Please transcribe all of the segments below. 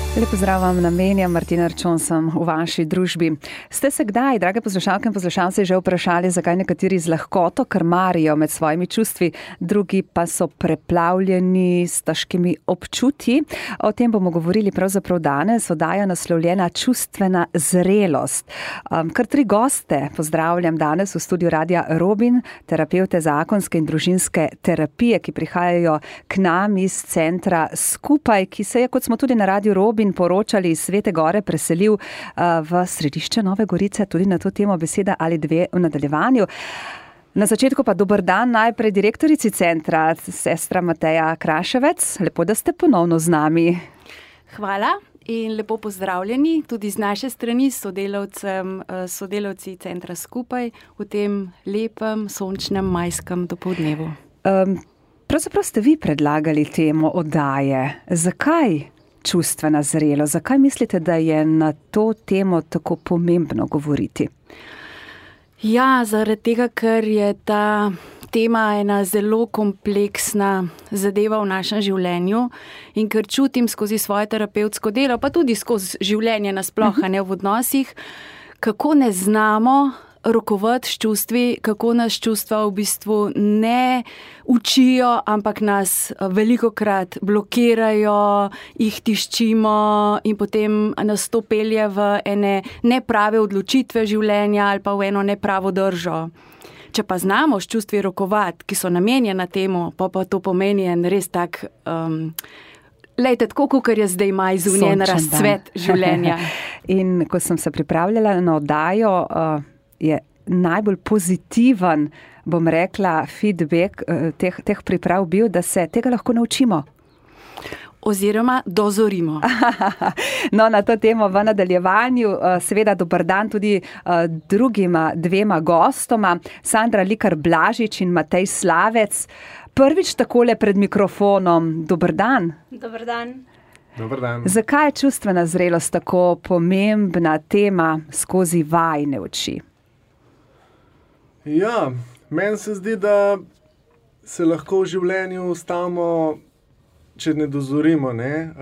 Lep pozdrav vam, namenjam Martina Arčon sem v vaši družbi. Ste se kdaj, drage poslušalke in poslušalci, že vprašali, zakaj nekateri z lahkoto krmarijo med svojimi čustvi, drugi pa so preplavljeni s težkimi občutji? O tem bomo govorili pravzaprav danes, oddaja naslovljena Čustvena zrelost. Kar 3 goste pozdravljam danes v studiu Radia Robin, terapevte zakonske in družinske terapije, ki prihajajo k nam iz centra Skupaj, ki se je, kot smo tudi na Radiu Robin poročali iz Svete Gore, preselil v središče Nove Gorice, tudi na to temo beseda ali dve v nadaljevanju. Na začetku pa dober dan najprej direktorici centra, sestra Mateja Kraševec. Lepo, da ste ponovno z nami. Hvala in lepo pozdravljeni tudi z naše strani sodelavci centra Skupaj v tem lepem, sončnem, majskem dopoldnevu. Pravzaprav ste vi predlagali temo oddaje. Zakaj čustvena zrelost? Zakaj mislite, da je na to temo tako pomembno govoriti? Ja, zaradi tega, ker je ta tema ena zelo kompleksna zadeva v našem življenju in ker čutim skozi svoje terapevtsko delo, pa tudi skozi življenje nasploh, ne v odnosih, kako ne znamo rokovati s čustvi, kako nas čustva v bistvu ne učijo, ampak nas velikokrat blokirajo, jih tiščimo in potem nas to pelje v ene neprave odločitve življenja ali pa v eno nepravo držo. Če pa znamo s čustvi rokovati, ki so namenjena temu, pa to pomeni en res tak, lejte, tako, kot je zdaj maj zunjen razcvet življenja. In ko sem se pripravljala na oddajo, je najbolj pozitiven, bom rekla, feedback teh priprav bil, da se tega lahko naučimo. Oziroma dozorimo. No, na to temo v nadaljevanju, seveda dober dan tudi drugima 2 gostoma, Sandra Likar Blažič in Matej Slavec. Prvič takole pred mikrofonom. Dober dan. Dober dan. Dober dan. Zakaj je čustvena zrelost tako pomembna tema skozi vajine oči? Ja, meni se zdi, da se lahko v življenju ustavimo, če ne dozorimo, ne?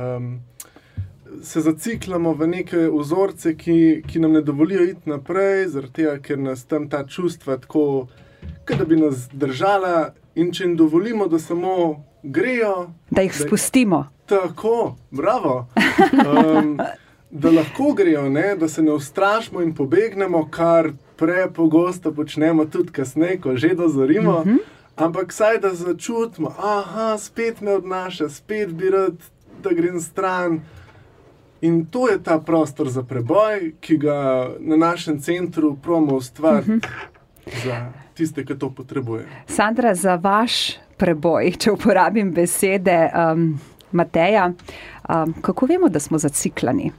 Se zaciklamo v neke vzorce, ki nam ne dovolijo iti naprej, zaradi tega, ker nas tam ta čustva tako, da bi nas držala, in če jim dovolimo, da samo grejo. Da jih spustimo. Tako, bravo. Da lahko grejo, ne? Da se ne ustrašimo in pobegnemo, kar prepogosto počnemo tudi kasneje, ko že dozorimo, ampak saj da začutimo, spet me odnaša, spet bi rad, da grem stran. In to je ta prostor za preboj, ki ga na našem centru probamo ustvariti za tiste, ki to potrebujejo. Sandra, za vaš preboj, če uporabim besede Mateja, kako vemo, da smo zaciklani?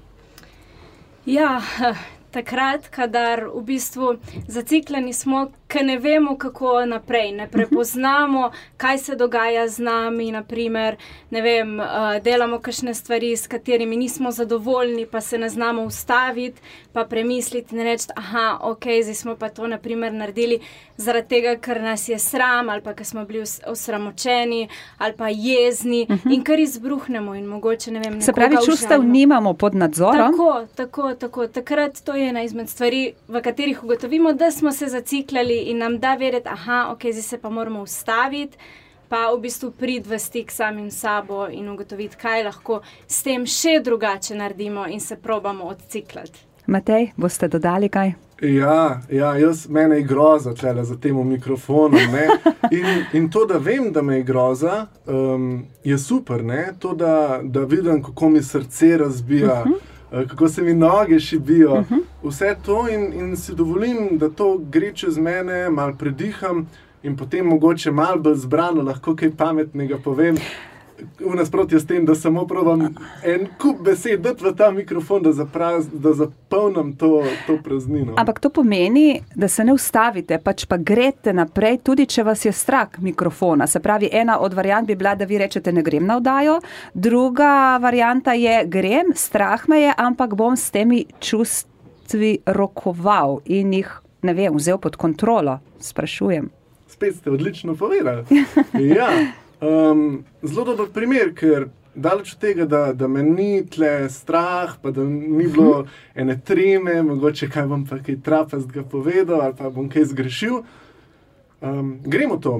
Ja, takrat, kadar v bistvu zaciklani smo, ker ne vemo, kako naprej, ne prepoznamo, kaj se dogaja z nami, naprimer, ne vem, delamo kakšne stvari, s katerimi nismo zadovoljni, pa se ne znamo ustaviti, pa premisliti in reči, zdaj smo pa to, naprimer, naredili zaradi tega, ker nas je sram, ali pa ker smo bili osramočeni, ali pa jezni, in kar izbruhnemo in mogoče, ne vem, nekoga Se pravi, čustev nimamo pod nadzorom? Tako. Takrat to je ena izmed stvari, v katerih ugotovimo, da smo se zaciklali in nam da vedeti, zdaj se pa moramo ustaviti, pa v bistvu priti v stik samim sabo in ugotoviti, kaj lahko s tem še drugače naredimo in se probamo odciklati. Matej, boste dodali kaj? Ja, mene je groza tele za temu mikrofonom, ne? In to, da vem, da me je groza, je super, ne? To, da vidim, kako mi srce razbija, kako se mi noge šibijo, vse to in si dovolim, da to gre čez mene, malo prediham in potem mogoče malo bolj zbrano lahko kaj pametnega povem. V nasprotju s tem, da samo probam en kup besed dati v ta mikrofon, da zapolnim to praznino. Ampak to pomeni, da se ne ustavite, pač pa greste naprej, tudi če vas je strah mikrofona. Se pravi, ena od variant bi bila, da vi rečete, ne grem na oddajo, druga varianta je, grem, strah me je, ampak bom s temi čustvi rokoval in jih, ne vem, vzel pod kontrolo, sprašujem. Spet ste odlično povedali. Ja. Zelo dober primer, ker daleč od tega, da me ni tle strah, pa da ni bilo ene treme, mogoče kaj bom pa kaj trapastega povedal ali pa bom kaj zgrešil. Grem v to.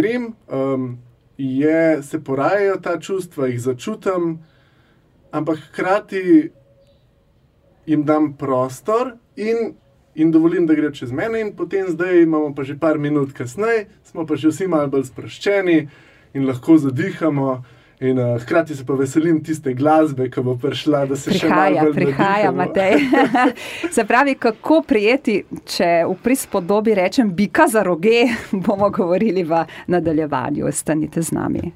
Se porajajo ta čustva, jih začutam, ampak hkrati jim dam prostor in dovolim, da grejo čez mene in potem zdaj imamo pa že par minut kasneje, smo pa že vsi malo bolj sproščeni in lahko zadihamo in hkrati se pa veselim tiste glasbe, ki bo prišla, da se še malo bolj Prihaja, Matej. Se pravi, kako prijeti, če v prispodobi rečem bika za roge, bomo govorili v nadaljevanju. Ostanite z nami.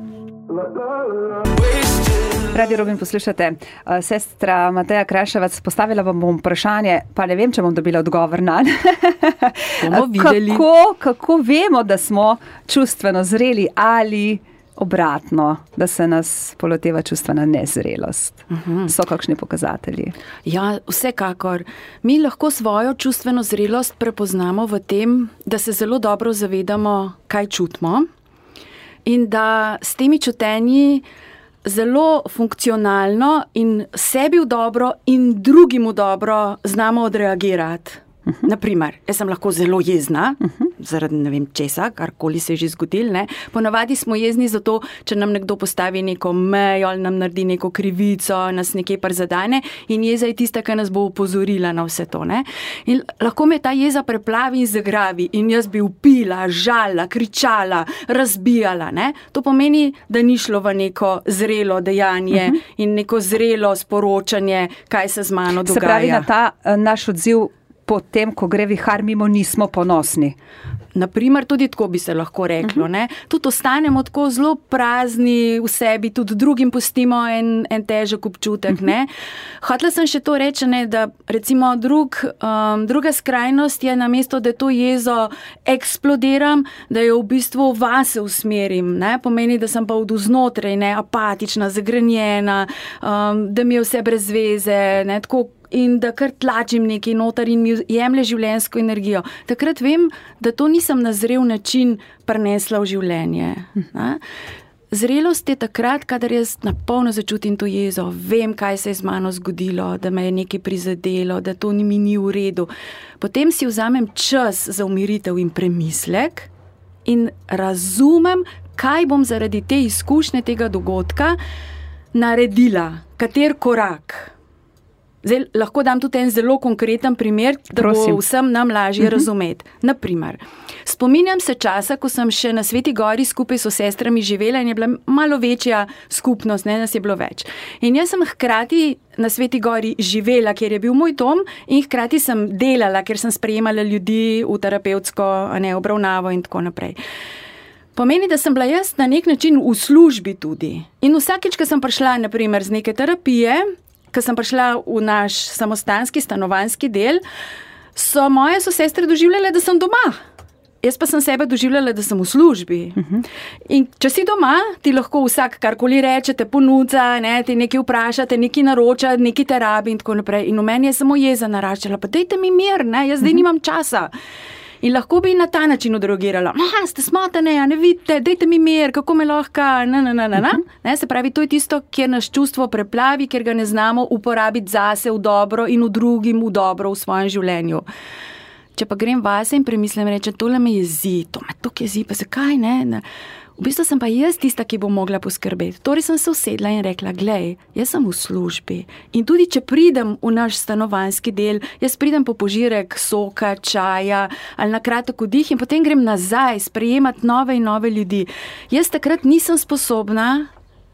Radio Rubin poslušate. Sestra Mateja Kraševac, postavila vam bom vprašanje, pa ne vem, če bom dobila odgovor nanj. Bomo videli. Kako vemo, da smo čustveno zreli ali obratno, da se nas poloteva čustvena nezrelost? So kakšni pokazatelji? Ja, vsekakor. Mi lahko svojo čustveno zrelost prepoznamo v tem, da se zelo dobro zavedamo, kaj čutimo in da s temi čutenji zelo funkcionalno in sebi v dobro in drugim v dobro znamo odreagirati. Naprimer, jaz sem lahko zelo jezna, zaradi ne vem česa, karkoli se je že zgodilo, ne. Ponavadi smo jezni zato, če nam nekdo postavi neko mejo ali nam naredi neko krivico, nas nekje prizadene in jeza je tista, ki nas bo opozorila na vse to, ne. In lahko me ta jeza preplavi in zagravi in jaz bi vpila, žala, kričala, razbijala, ne. To pomeni, da ni šlo v neko zrelo dejanje in neko zrelo sporočanje, kaj se z mano dogaja. Se pravi, na ta naš odziv potem, ko gre vihar mimo, nismo ponosni. Naprimer, tudi tako bi se lahko reklo, ne. Tudi ostanemo tako zelo prazni v sebi, tudi drugim pustimo en težek občutek, ne. Hotela sem še to reči, ne, da recimo druga skrajnost je namesto, da to jezo eksplodiram, da jo v bistvu vase usmerim, ne. Pomeni, da sem pa od vznotraj, ne, apatična, zagrenjena, da mi je vse brez veze, ne, tako in da kar tlačim nekaj noter in mi jemlje življenjsko energijo. Takrat vem, da to nisem na zrel način prinesla v življenje. Zrelost je takrat, kadar jaz napolno začutim to jezo, vem, kaj se je z mano zgodilo, da me je nekaj prizadelo, da to mi ni v redu. Potem si vzamem čas za umiritev in premislek in razumem, kaj bom zaradi te izkušnje tega dogodka naredila, kater korak. Zdaj, lahko dam tudi en zelo konkreten primer, da bo vsem nam lažje razumeti. Naprimer, spominjam se časa, ko sem še na Sveti Gori skupaj s sestrami živela in je bila malo večja skupnost, ne, nas je bilo več. In jaz sem hkrati na Sveti Gori živela, kjer je bil moj dom in hkrati sem delala, ker sem sprejemala ljudi v terapevtsko obravnavo in tako naprej. Pomeni, da sem bila jaz na nek način v službi tudi. In vsakič, ko sem prišla, naprimer, z neke terapije, ko sem prišla v naš samostanski, stanovanjski del, so moje sestre doživljale, da sem doma. Jaz pa sem sebe doživljala, da sem v službi. In če si doma, ti lahko vsak karkoli reče, te ponudza, ne, ti nekaj vpraša, te nekaj naroča, nekaj te rabi in tako naprej. In v meni je samo jeza naraščala, pa dajte mi mir, ne, jaz zdaj nimam časa. In lahko bi na ta način odreagirala. Ste smotane, ne vidite, dajte mi mir, kako me lahko, Ne, se pravi, to je tisto, kjer nas čustvo preplavi, ker ga ne znamo uporabiti zase v dobro in v drugim v dobro v svojem življenju. Če pa grem vase in premislim, rečem, tole me jezi, to me toliko jezi, pa zakaj, ne? V bistvu sem pa jaz tista, ki bo mogla poskrbeti. Torej sem se usedla in rekla, glej, jaz sem v službi. In tudi, če pridem v naš stanovanjski del, jaz pridem po požirek soka, čaja ali na kratek oddih in potem grem nazaj sprejemati nove in nove ljudi. Jaz takrat nisem sposobna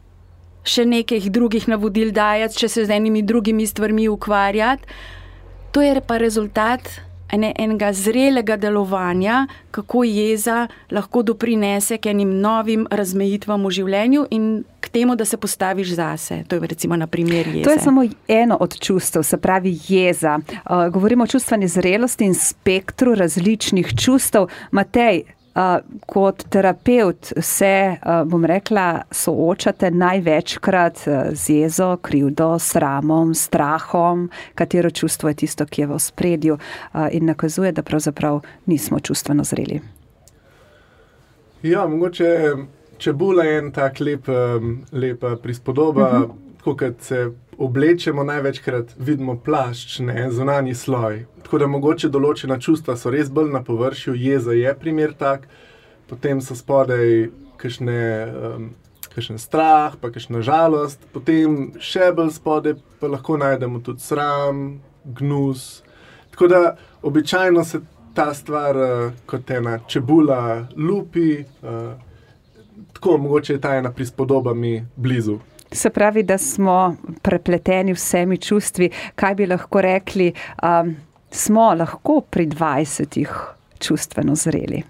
še nekih drugih navodil dajati, če se z enimi drugimi stvarmi ukvarjati. To je pa rezultat enega zrelega delovanja, kako jeza lahko doprinese k enim novim razmejitvam v življenju in k temu, da se postaviš zase. To je recimo na primer jeze. To je samo eno od čustev, se pravi jeza. Govorimo o čustveni zrelosti in spektru različnih čustev. Matej, kot terapevt se, bom rekla, soočate največkrat z jezo, krivdo, sramom, strahom, katero čustvo je tisto, ki je v ospredju in nakazuje, da pravzaprav nismo čustveno zreli. Ja, mogoče čebula je en tak lepa prispodoba, tako kot se oblečemo, največkrat vidimo plašč, ne, zunanji sloj. Tako da mogoče določena čustva so res bolj na površju, jeza je primer tak, potem so spodaj kakšen strah, pa kakšna žalost, potem še bolj spodaj pa lahko najdemo tudi sram, gnus. Tako da običajno se ta stvar kot ena čebula lupi, tako mogoče je ta ena prispodoba mi blizu. Se pravi, da smo prepleteni vsemi čustvi. Kaj bi lahko rekli, smo lahko pri 20 čustveno zreli?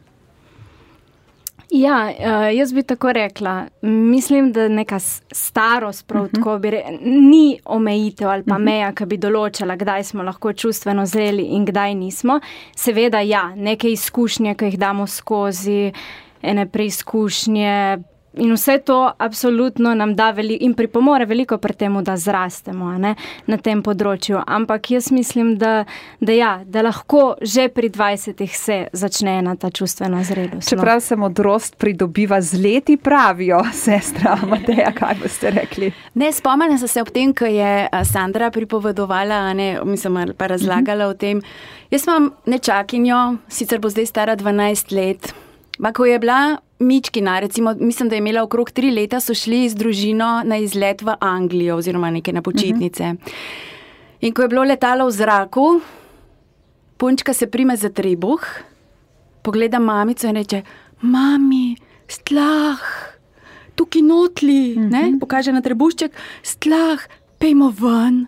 Ja, jaz bi tako rekla. Mislim, da neka starost prav tako ni omejitev ali pa meja, ki bi določala, kdaj smo lahko čustveno zreli in kdaj nismo. Seveda, ja, neke izkušnje, ki jih damo skozi, ene preizkušnje, in vse to absolutno nam da in pripomore veliko pri temu, da zrastemo, ne, na tem področju. Ampak jaz mislim, da lahko že pri 20 se začne ena ta čustvena zrelost. Čeprav se modrost pridobiva z leti, pravijo, sestra Mateja, kaj boste rekli? Ne, spomnim se ob tem, ko je Sandra pripovedovala, pa razlagala o tem. Jaz imam nečakinjo, sicer bo zdaj stara 12 let, ko je bila Mičkina, recimo, mislim, da je imela okrog 3 leta, so šli z družino na izlet v Anglijo oziroma neke na počitnice. In ko je bilo letalo v zraku, punčka se prime za trebuh, pogleda mamico in reče: "Mami, stlah, tukaj notli", ne, pokaže na trebušček, "stlah, pejmo ven."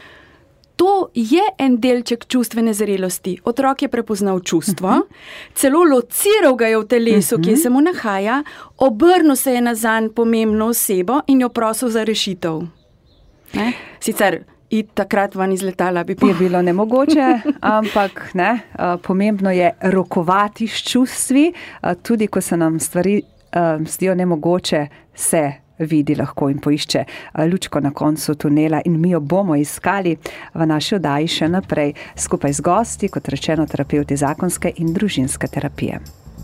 To je en delček čustvene zrelosti. Otrok je prepoznal čustvo, celo lociral ga je v telesu, ki se mu nahaja, obrnil se je nazaj pomembno osebo in jo prosil za rešitev. Ne? Sicer takrat ven iz letala bi je bilo nemogoče, ampak ne, pomembno je rokovati s čustvi, tudi ko se nam stvari zdijo nemogoče, se vidi lahko in poišče lučko na koncu tunela in mi jo bomo iskali v naši oddaji še naprej skupaj z gosti, kot rečeno, terapevti zakonske in družinske terapije.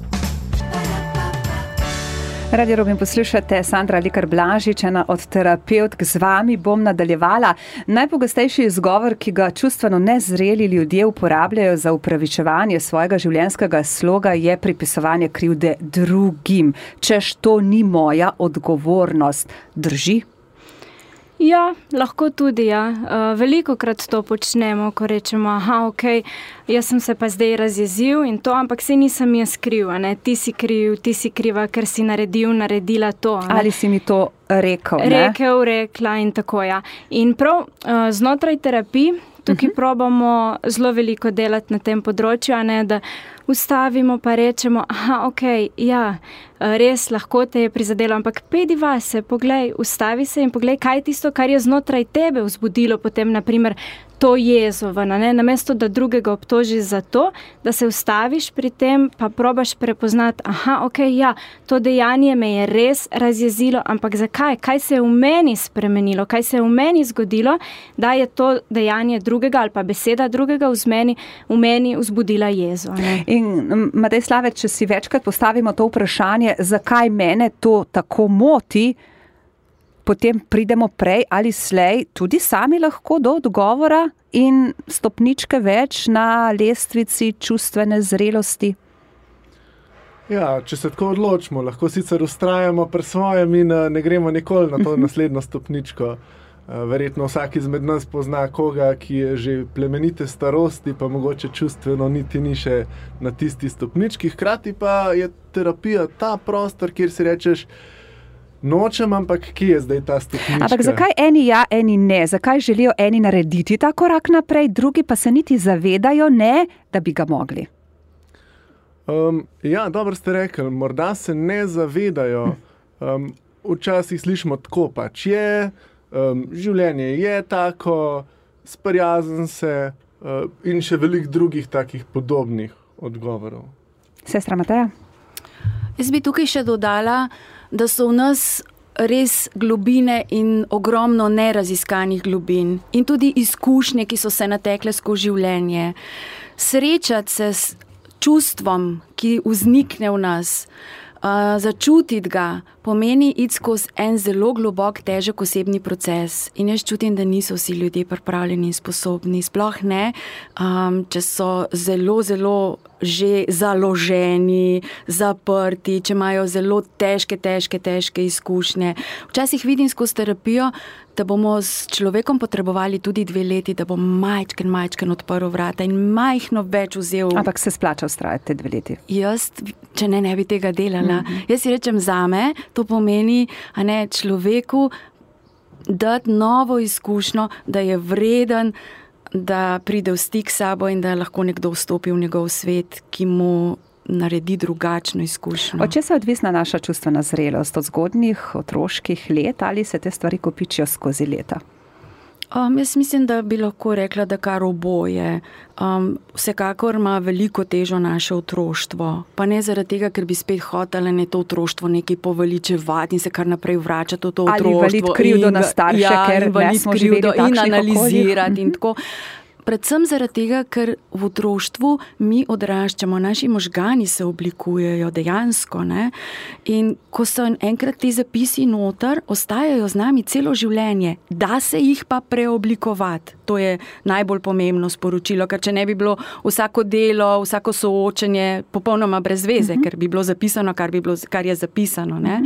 Radio Robin poslušate, Sandra Likar Blažič, ena od terapevtk, z vami bom nadaljevala. Najpogostejši izgovor, ki ga čustveno nezreli ljudje uporabljajo za upravičevanje svojega življenjskega sloga, je pripisovanje krivde drugim, češ to ni moja odgovornost. Drži? Ja, lahko tudi, ja. Velikokrat to počnemo, ko rečemo, okej, jaz sem se pa zdaj razjezil in to, ampak se nisem jaz kriv, ne? Ti si kriva, ker si naredila to. Ne? Ali si mi to rekel, ne? Rekla in tako, ja. In prav znotraj terapij, tukaj probamo zelo veliko delati na tem področju, a ne, da ustavimo pa rečemo, okej, ja, res lahko te je prizadelo, ampak pejdi vase, poglej, ustavi se in poglej, kaj je tisto, kar je znotraj tebe vzbudilo potem, naprimer, to jezo, ne? Namesto, da drugega obtožiš za to, da se ustaviš pri tem, pa probaš prepoznati, okej, ja, to dejanje me je res razjezilo, ampak zakaj? Kaj se je v meni spremenilo? Kaj se je v meni zgodilo, da je to dejanje drugega ali pa beseda drugega v meni vzbudila jezo? Ne? In Matej Slavec, če si večkrat postavimo to vprašanje, zakaj mene to tako moti, potem pridemo prej ali slej tudi sami lahko do odgovora in stopničke več na lestvici čustvene zrelosti. Ja, če se tako odločimo, lahko sicer vztrajamo pri svojem in ne gremo nikoli na to naslednjo stopničko. Verjetno vsak izmed nas pozna koga, ki je že plemenite starosti, pa mogoče čustveno niti ni še na tisti stopnički. Hkrati pa je terapija ta prostor, kjer si rečeš, nočem, ampak kje je zdaj ta stopnička? Ampak zakaj eni ja, eni ne? Zakaj želijo eni narediti ta korak naprej, drugi pa se niti zavedajo ne, da bi ga mogli? Ja, dobro ste rekli, morda se ne zavedajo. Včasih slišimo tako pač je, življenje je tako, sprijazen se in še veliko drugih takih podobnih odgovorov. Sestra Mateja? Jaz bi tukaj še dodala, da so v nas res globine in ogromno neraziskanih globin in tudi izkušnje, ki so se natekle skozi življenje. Srečati se s čustvom, ki vznikne v nas, začutiti ga, pomeni iti skozi en zelo globok, težek osebni proces. In jaz čutim, da niso vsi ljudje pripravljeni in sposobni. Sploh ne, če so zelo, zelo že založeni, zaprti, če imajo zelo težke izkušnje. Včasih vidim skozi terapijo, da bomo s človekom potrebovali tudi 2 leti, da bo majčken odprl vrata in majhno več vzel. Ampak se splača vztrajati 2 leti? Jaz, če ne bi tega delala. Jaz si rečem zame, to pomeni, človeku dati novo izkušnjo, da je vreden, da pride v stik s sabo in da lahko nekdo vstopi v njegov svet, ki mu naredi drugačno izkušnjo. Od česa je odvisna naša čustvena zrelost? Od zgodnjih otroških let ali se te stvari kopičijo skozi leta? Jaz mislim, da bi lahko rekla, da kar oboje. Vsekakor ima veliko težo naše otroštvo. Pa ne zaradi tega, ker bi spet hotela to otroštvo nekaj poveličevati in se kar naprej vračati v to otroštvo. Ali valiti krivdo na starše, ker ne smo živeli v takšnih in analizirati in tako. Predvsem zaradi tega, ker v otroštvu mi odraščamo, naši možgani se oblikujejo dejansko, ne? In ko so enkrat ti zapisi noter, ostajajo z nami celo življenje. Da se jih pa preoblikovati. To je najbolj pomembno sporočilo, ker če ne bi bilo vsako delo, vsako soočenje popolnoma brez veze, ker bi bilo zapisano, kar je zapisano, ne?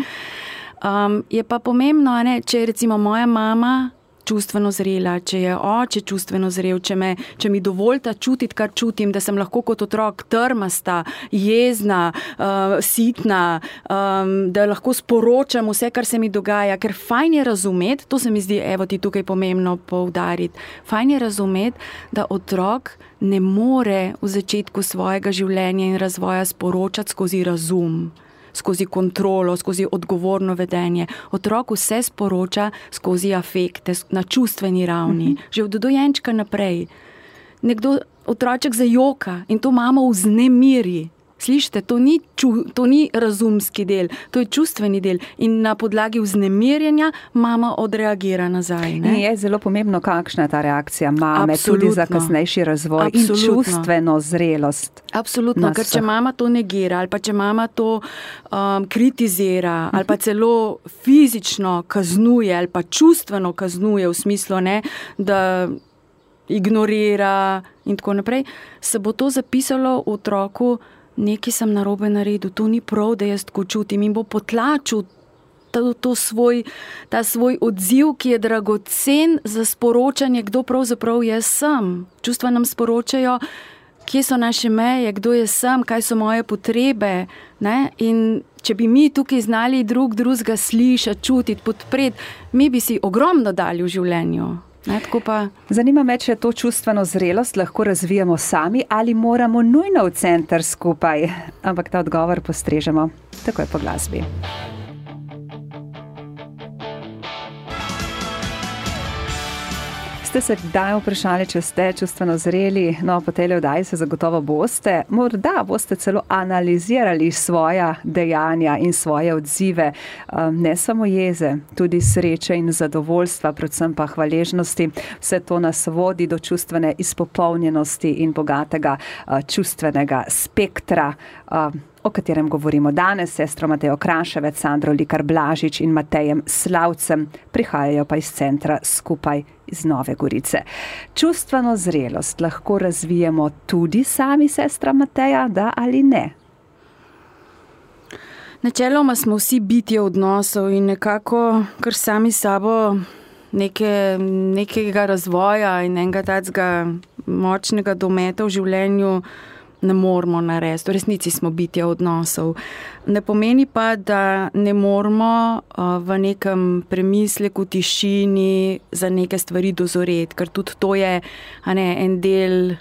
Je pa pomembno, če je recimo moja mama čustveno zrela, če je oče čustveno zrel, če mi dovolita čutiti, kar čutim, da sem lahko kot otrok trmasta, jezna, sitna, da lahko sporočam vse, kar se mi dogaja, ker fajn je razumeti, to se mi zdi, evo ti tukaj pomembno poudariti, fajn je razumeti, da otrok ne more v začetku svojega življenja in razvoja sporočati skozi razum, skozi kontrolo, skozi odgovorno vedenje. Otrok vse sporoča skozi afekte, na čustveni ravni, že od dojenčka naprej. Otroček zajoka in to mamo vznemiri. Slišite, to ni razumski del, to je čustveni del in na podlagi vznemirjenja mama odreagira nazaj. Ne? Je zelo pomembno, kakšna je ta reakcija mame, tudi za kasnejši razvoj in čustveno zrelost. Absolutno, ker če mama to negira ali pa če mama to kritizira ali pa celo fizično kaznuje ali pa čustveno kaznuje v smislu, da ignorira in tako naprej, se bo to zapisalo v otroku, nekaj sem narobe naredil, to ni prav, da jaz tako čutim in bo potlačil ta svoj odziv, ki je dragocen za sporočanje, kdo pravzaprav jaz sem. Čustva nam sporočajo, kje so naše meje, kdo jaz sem, kaj so moje potrebe, ne? In če bi mi tukaj znali drugega slišati, čutiti, podpreti, mi bi si ogromno dali v življenju. Zanima me, če to čustveno zrelost lahko razvijamo sami ali moramo nujno v center skupaj. Ampak ta odgovor postrežemo takoj po glasbi. Ste se kdaj vprašali, če ste čustveno zreli? No, po tej oddaji se zagotovo boste. Morda boste celo analizirali svoja dejanja in svoje odzive. Ne samo jeze, tudi sreče in zadovoljstva, predvsem pa hvaležnosti. Vse to nas vodi do čustvene izpopolnjenosti in bogatega čustvenega spektra, o katerem govorimo danes. Sestro Matejo Kraševec, Sandro Likar-Blažič in Matejem Slavcem prihajajo pa iz centra skupaj iz Nove Gorice. Čustveno zrelost lahko razvijemo tudi sami, sestra Mateja, da ali ne? Načeloma smo vsi bitje odnosov in nekako kar sami sabo nekega razvoja in enega takega močnega dometa v življenju ne moramo narediti. V resnici smo bitja odnosov. Ne pomeni pa, da ne moramo v nekem premisleku, tišini za neke stvari dozoreti, ker tudi to je en del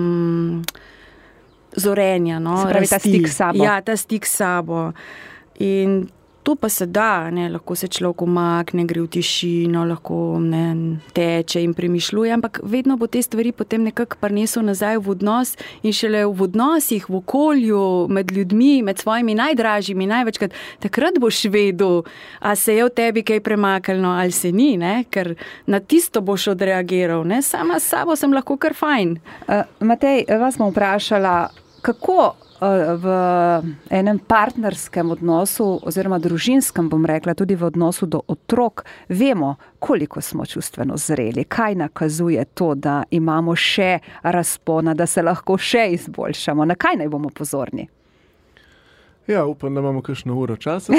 zorenja. No? Se pravi, ta stik s sabo. Ja, ta stik s sabo. In to pa se da, lahko se človek umakne, gre v tišino, lahko teče in premišljuje, ampak vedno bo te stvari potem nekako prinesel nazaj v odnos in šele v odnosih, v okolju, med ljudmi, med svojimi najdražjimi, največkrat, takrat boš vedel, a se je v tebi kaj premaknilo ali se ni, ker na tisto boš odreagiral. Sama s sabo sem lahko kar fajn. Matej, vas bom vprašala, kako v enem partnerskem odnosu oziroma družinskem, bom rekla, tudi v odnosu do otrok, vemo, koliko smo čustveno zreli, kaj nakazuje to, da imamo še razpona, da se lahko še izboljšamo, na kaj naj bomo pozorni? Ja, upam, da imamo kakšno uro časa.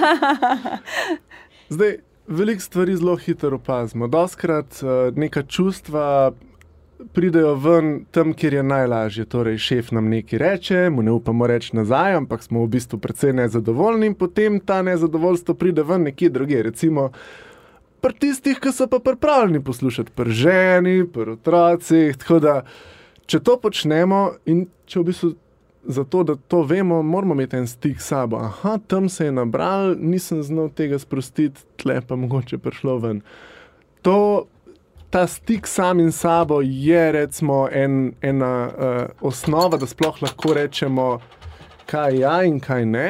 Zdaj, veliko stvari zelo hitro opazimo. Dostikrat neka čustva pridejo ven tam, kjer je najlažje. Torej, šef nam nekaj reče, mu ne upamo reči nazaj, ampak smo v bistvu precej nezadovoljni in potem ta nezadovoljstvo pride ven nekje drugje. Recimo, pri tistih, ki so pa pripravljeni poslušati, pri ženi, pri otrocih. Tako da, če to počnemo in če v bistvu zato, da to vemo, moramo imeti en stik s sabo. Aha, tam se je nabral, nisem znal tega sprostiti, tle pa mogoče prišlo ven. Ta stik samim sabo je recimo ena osnova, da sploh lahko rečemo, kaj ja in kaj ne.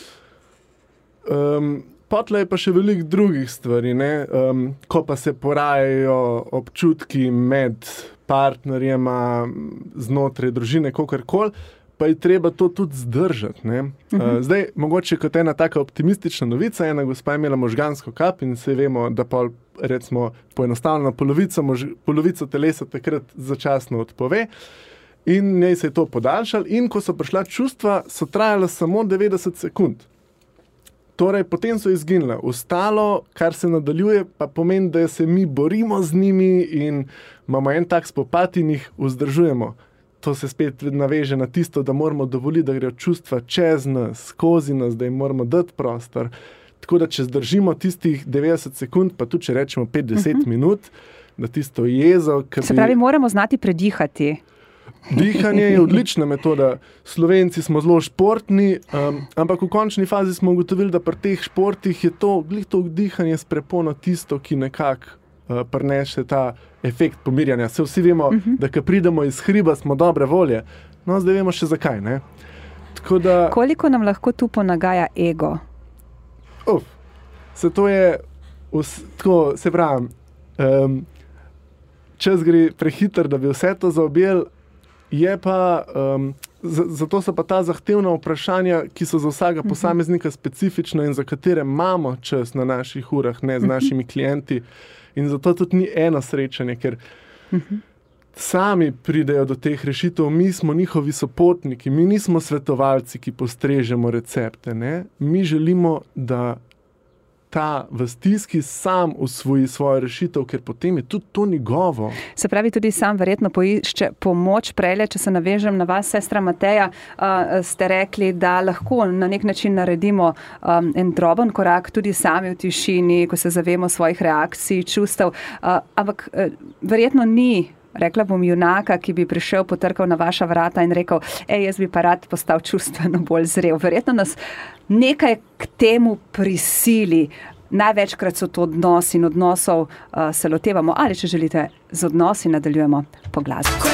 Potle je pa še veliko drugih stvari, ne? Ko pa se porajajo občutki med partnerjema, znotraj družine, kakorkoli, pa je treba to tudi zdržati. Ne? Zdaj, mogoče kot ena taka optimistična novica, ena gospa je imela možgansko kap in se vemo, da pa recimo poenostavljeno polovico telesa takrat začasno odpove in njej se je to podaljšalo in ko so prišla čustva, so trajala samo 90 sekund. Torej, potem so izginila. Ostalo, kar se nadaljuje, pa pomeni, da se mi borimo z njimi in imamo en tak spopad in jih vzdržujemo. To se spet naveže na tisto, da moramo dovoliti, da grejo čustva čez nas, skozi nas, da jim moramo dati prostor. Tako da, če zdržimo tistih 90 sekund, pa tudi, če rečemo 50 minut, da tisto jezo... Se pravi, moramo znati predihati. Dihanje je odlična metoda. Slovenci smo zelo športni, ampak v končni fazi smo ugotovili, da pri teh športih je to dihanje s prepono tisto, ki nekako prinese ta efekt pomirjanja. Se vsi vemo, da ko pridemo iz hriba, smo dobre volje. No, zdaj vemo še zakaj, ne? Tako da... Koliko nam lahko tu ponagaja ego? Se to je... Tako, se pravim, čas gre prehiter, da bi vse to zaobjel, je pa... Zato so pa ta zahtevna vprašanja, ki so za vsega posameznika specifična in za katere imamo čas na naših urah, ne z našimi klienti. In zato tudi ni eno srečanje, ker sami pridejo do teh rešitev, mi smo njihovi sopotniki, mi nismo svetovalci, ki postrežemo recepte. Ne? Mi želimo, da ta v stiski sam usvoji svojo rešitev, ker potem je tudi to njegovo. Se pravi, tudi sam verjetno poišče pomoč. Prejle, če se navežem na vas, sestra Mateja, ste rekli, da lahko na nek način naredimo en droben korak tudi sami v tišini, ko se zavemo svojih reakcij, čustev, ampak verjetno ni, rekla bom, junaka, ki bi prišel, potrkal na vaša vrata in rekel, jaz bi pa rad postal čustveno bolj zrel. Verjetno nas nekaj k temu prisili. Največkrat so to odnosi in odnosov se lotevamo. Ali, če želite, z odnosi nadaljujemo po glasbi.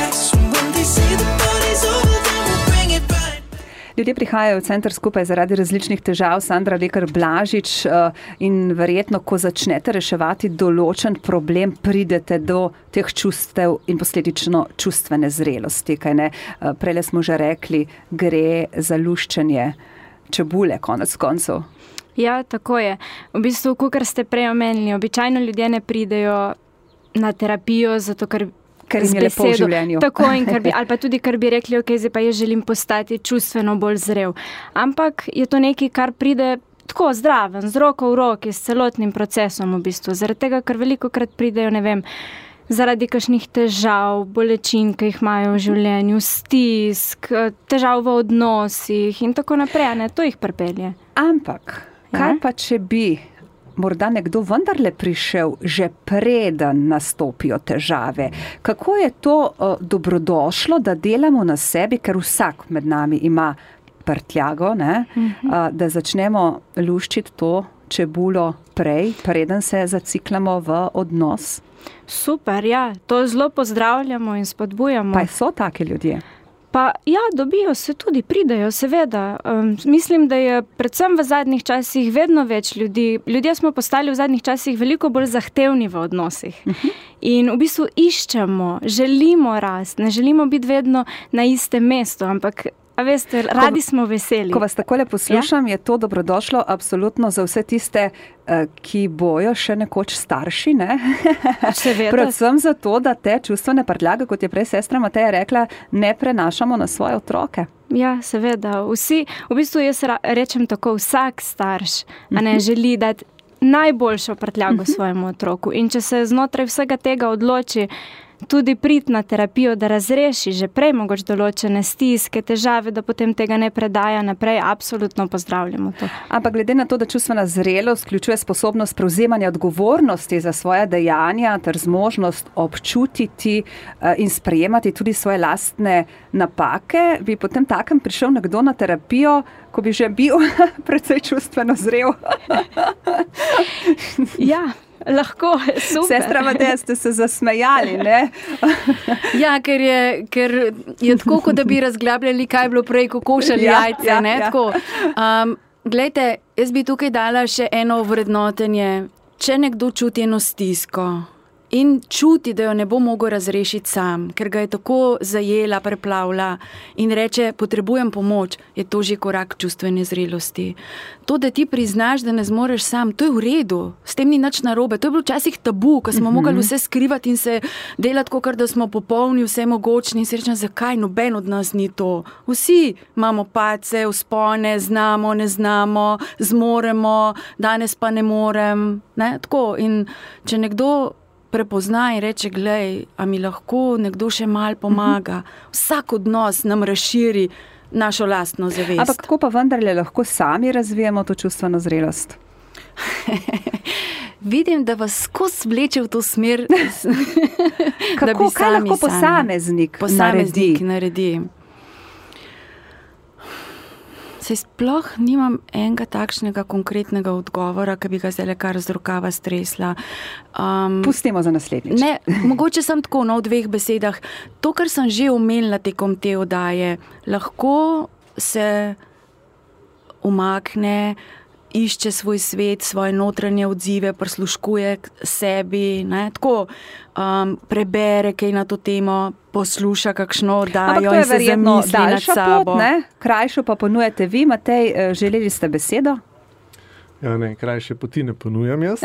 Ljudje prihajajo v center skupaj zaradi različnih težav. Sandra Lekar Blažič, in verjetno, ko začnete reševati določen problem, pridete do teh čustev in posledično čustvene zrelosti. Kaj ne? Prejle smo že rekli, gre za luščenje čebule, konec koncev. Ja, tako je. V bistvu, kakor ste prej omenili, običajno ljudje ne pridejo na terapijo, zato ker jim je lepo v življenju. Tako, ali pa tudi, ker bi rekli, zdaj pa jaz želim postati čustveno bolj zrel. Ampak je to nekaj, kar pride tako zdraven, z roko v roki, s celotnim procesom v bistvu. Zaradi tega, ker velikokrat pridejo, ne vem, zaradi kakšnih težav, bolečin, ki jih imajo v življenju, stisk, težav v odnosih in tako naprej, ne, to jih pripelje. Ampak, kaj pa če bi morda nekdo vendarle prišel že preden nastopijo težave? Kako je to dobrodošlo, da delamo na sebi, ker vsak med nami ima prtljago, ne? Da začnemo luščiti to čebulo prej, preden se zaciklamo v odnos? Super, ja, to zelo pozdravljamo in spodbujamo. Pa so taki ljudje? Pa ja, dobijo se tudi, pridejo, seveda. Mislim, da je predvsem v zadnjih časih vedno več ljudi. Ljudje smo postali v zadnjih časih veliko bolj zahtevni v odnosih. In v bistvu iščemo, želimo rasti, ne želimo biti vedno na istem mestu, ampak A veste, radi smo veseli. Ko vas takole poslušam, je to dobrodošlo absolutno za vse tiste, ki bojo še nekoč starši, ne? Seveda. Predvsem zato, da te čustvene prtljage, kot je prej sestra Mateja rekla, ne prenašamo na svoje otroke. Ja, seveda. Vsi, v bistvu jaz rečem tako, vsak starš, a ne želi dati najboljšo prtljago svojemu otroku. In če se znotraj vsega tega odloči, tudi priti na terapijo, da razreši že prej mogoče določene stiske, težave, da potem tega ne predaja naprej, absolutno pozdravljamo to. Ampak glede na to, da čustvena zrelost vključuje sposobnost prevzemanja odgovornosti za svoja dejanja ter zmožnost občutiti in sprejemati tudi svoje lastne napake, bi potem takem prišel nekdo na terapijo, ko bi že bil precej čustveno zrel. Ja. Lahko, super. Sestra Mateja, ste se zasmejali, ne? Ja, ker je tako, kot da bi razglabljali, kaj je bilo prej, ko košali jajce, ne? Tako. Glejte, jaz bi tukaj dala še eno vrednotenje. Če nekdo čuti eno stisko in čuti, da jo ne bo mogel razrešiti sam, ker ga je tako zajela, preplavila in reče, potrebujem pomoč, je to že korak čustvene zrelosti. To, da ti priznaš, da ne zmoreš sam, to je v redu, s tem ni nič narobe. To je bilo včasih tabu, ko smo mogli vse skrivati in se delati, kot da smo popolni, vse mogočni in se rečem, zakaj noben od nas ni to. Vsi imamo padce, vzpone, znamo, ne znamo, zmoremo, danes pa ne morem. Ne? Tako. In če nekdo prepozna in reče, glej, a mi lahko nekdo še mal pomaga. Vsak odnos nam razširi našo lastno zavest. Ampak kako pa vendarle lahko sami razvijemo to čustveno zrelost? Vidim, da vas skozi vleče v to smer, da bi kaj lahko posameznik naredi. Saj sploh nimam enega takšnega konkretnega odgovora, ki bi ga zdaj kar z rokava stresla. Pustimo za naslednjič. Ne, mogoče sem tako, v 2 besedah. To, kar sem že omenila tekom te oddaje, lahko se umakne, išče svoj svet, svoje notranje odzive, prisluškuje k sebi, ne, tako, prebere kaj na to temo, posluša kakšno oddajo in se zamisli nad sabo. Pot, ne? Krajšo pa ponujete vi, Matej, želeli ste besedo? Ja, ne, krajše poti ne ponujam jaz.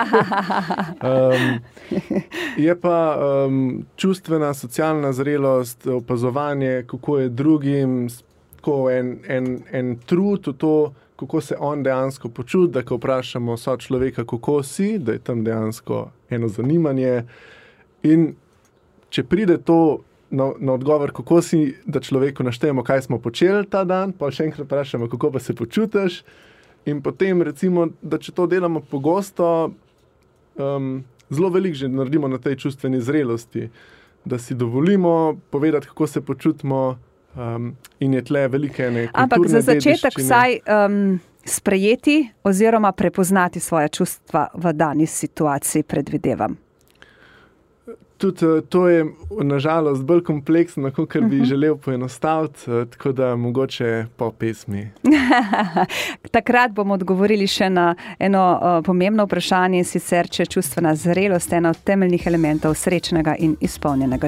Je pa čustvena, socialna zrelost, opazovanje, kako je drugim, tako en trud v to, kako se on dejansko počuti, da ko vprašamo sočloveka, kako si, da je tam dejansko eno zanimanje. In če pride to na odgovor, kako si, da človeku naštejemo, kaj smo počeli ta dan, pa še enkrat vprašamo, kako pa se počutiš. In potem recimo, da če to delamo pogosto, zelo veliko že naredimo na tej čustveni zrelosti, da si dovolimo povedati, kako se počutimo, in je tle velike ene kulturne dediščine. Ampak za začetek vsaj sprejeti oziroma prepoznati svoje čustva v dani situaciji, predvidevam. Tudi to je nažalost bolj kompleksno, kot bi želel poenostaviti, tako da mogoče po pesmi. Takrat bomo odgovorili še na eno pomembno vprašanje, in sicer, če čustvena zrelost je ena od temeljnih elementov srečnega in izpolnjenega.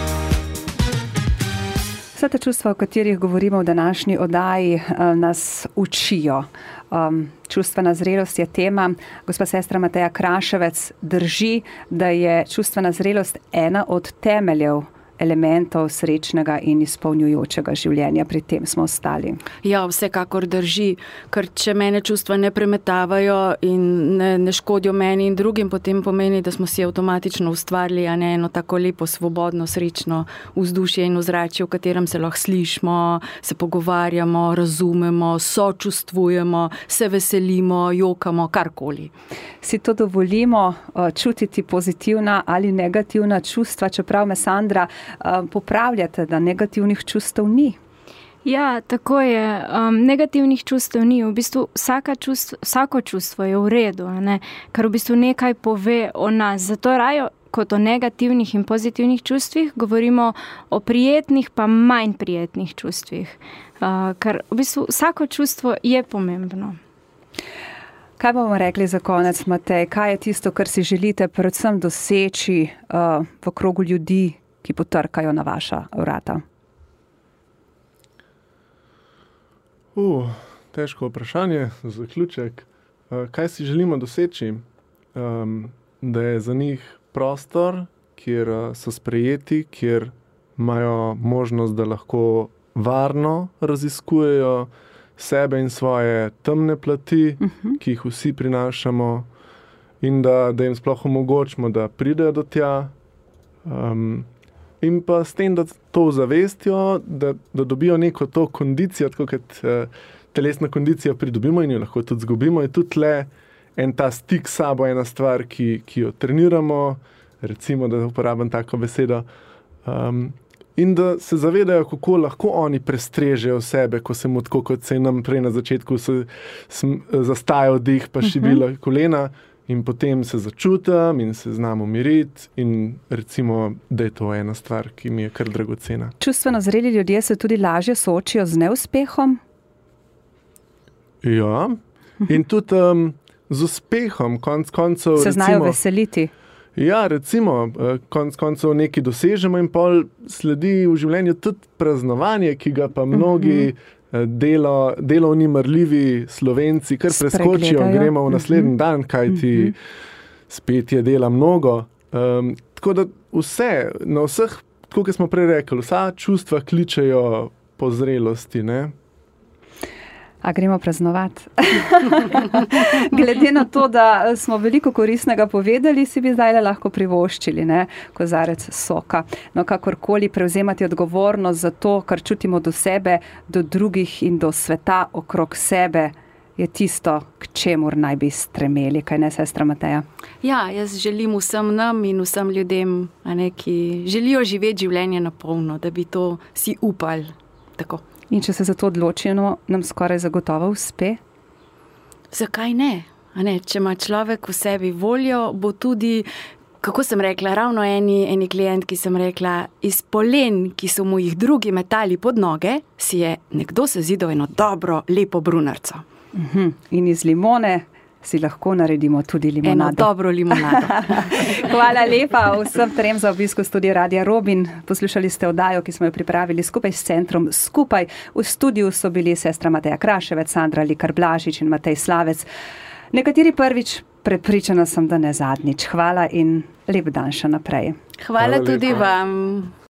Vse te čustva, o katerih govorimo v današnji oddaji, nas učijo. Čustvena zrelost je tema. Gospa sestra Mateja Kraševec, drži, da je čustvena zrelost ena od temeljev elementov srečnega in izpolnjujočega življenja. Pri tem smo ostali. Ja, vsekakor drži, ker če mene čustva ne premetavajo in ne škodijo meni in drugim, potem pomeni, da smo si avtomatično ustvarili eno tako lepo, svobodno, srečno vzdušje in ozračje, v katerem se lahko slišimo, se pogovarjamo, razumemo, sočustvujemo, se veselimo, jokamo, karkoli. Si to dovolimo čutiti pozitivna ali negativna čustva, čeprav me Sandra popravljate, da negativnih čustev ni? Ja, tako je. Negativnih čustev ni. V bistvu vsako čustvo je v redu, ne? Ker v bistvu nekaj pove o nas. Zato raje kot o negativnih in pozitivnih čustvih govorimo o prijetnih pa manj prijetnih čustvih. Ker v bistvu vsako čustvo je pomembno. Kaj bomo rekli za konec, Matej? Kaj je tisto, kar si želite predvsem doseči v krogu ljudi, ki potrkajo na vaša vrata? Težko vprašanje za zaključek. Kaj si želimo doseči? Da je za njih prostor, kjer so sprejeti, kjer imajo možnost, da lahko varno raziskujejo sebe in svoje temne plati, ki jih vsi prinašamo, in da jim sploh omogočimo, da pridejo do tja. In pa s tem, da to zavestijo, da dobijo neko to kondicijo, tako kot telesna kondicija pridobimo in jo lahko tudi zgubimo, je tudi le en ta stik s sabo, ena stvar, ki jo treniramo, recimo, da uporabim tako besedo, in da se zavedajo, kako lahko oni prestrežejo sebe, ko se mu tako, kot se nam prej na začetku zastaja dih, pa šibila kolena, in potem se začutim in se znam umiriti in recimo, da je to ena stvar, ki mi je kar dragocena. Čustveno zreli ljudje se tudi lažje soočijo z neuspehom? Ja, in tudi z uspehom, konc koncev. Se znajo veseliti? Ja, recimo, konc koncev nekaj dosežemo in pol sledi v življenju tudi praznovanje, ki ga pa mnogi delovni marljivi Slovenci kar preskočijo, gremo v naslednji dan, kajti spet je dela mnogo. Tako da na vseh, tako kot smo prej rekli, vsa čustva kličejo po zrelosti, ne? A gremo praznovati? Glede na to, da smo veliko koristnega povedali, si bi zdaj lahko privoščili, ne? Kozarec soka. No, kakorkoli prevzemati odgovornost za to, kar čutimo do sebe, do drugih in do sveta okrog sebe, je tisto, k čemur naj bi stremeli. Kaj ne, sestra Mateja? Ja, jaz želim vsem nam in vsem ljudem, ki želijo živeti življenje na polno, da bi to si upali. Tako. In če se za to odločimo, nam skoraj zagotovo uspe? Zakaj ne? Če ima človek v sebi voljo, bo tudi, kako sem rekla, ravno eni klient, ki sem rekla, iz polen, ki so mu jih drugi metali pod noge, si je nekdo sezidal eno dobro, lepo brunarco. In iz limone si lahko naredimo tudi limonado. Eno dobro limonado. Hvala lepa vsem trem za obisk v studiu Radia Robin. Poslušali ste oddajo, ki smo jo pripravili skupaj s Centrom Skupaj. V studiu so bili sestra Mateja Kraševec, Sandra Likar Blažič in Matej Slavec. Nekateri prvič, prepričana sem, da ne zadnjič. Hvala in lep dan še naprej. Hvala tudi vam.